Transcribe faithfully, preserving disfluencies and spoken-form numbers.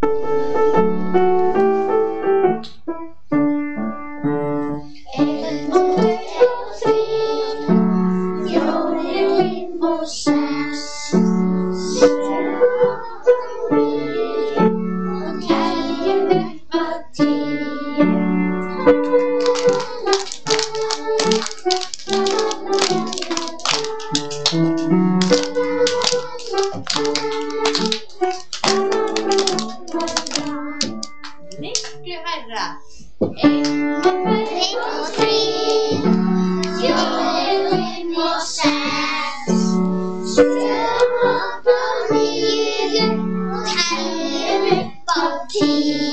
Miklu hærra. Einn og þrír, fjórir, fimm og sex, sjö, átta, níu, teljum upp á tíu.